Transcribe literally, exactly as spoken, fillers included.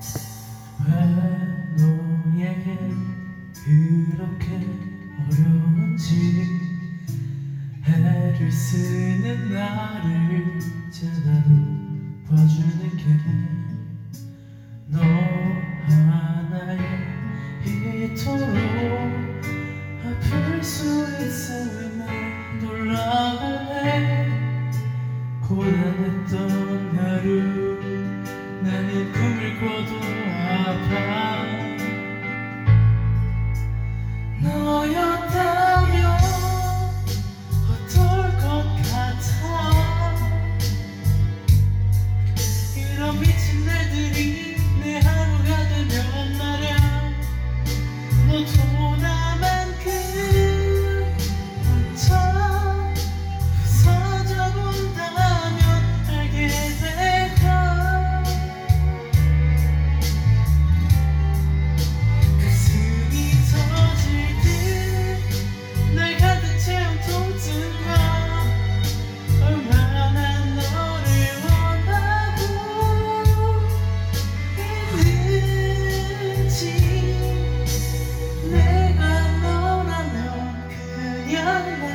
왜 너에게 그렇게 어려운지 애를 쓰는 나를 제대로 봐주는 게 너 하나에 이토록 아플 수 있어. 왜 놀라워해. 고단했던 하루 나는 꿈을 꿔도 아파. 너였다면 어떨 것 같아. 이런 미친 날들이 내 하루가 되면 말야. 너도 나만큼 혼자 부서져 본다면 알게 될까. 가슴이 터질 듯 날 가득 채운 통증과 얼마나 너를 원하고 있는지. 내가 너라면 그냥 나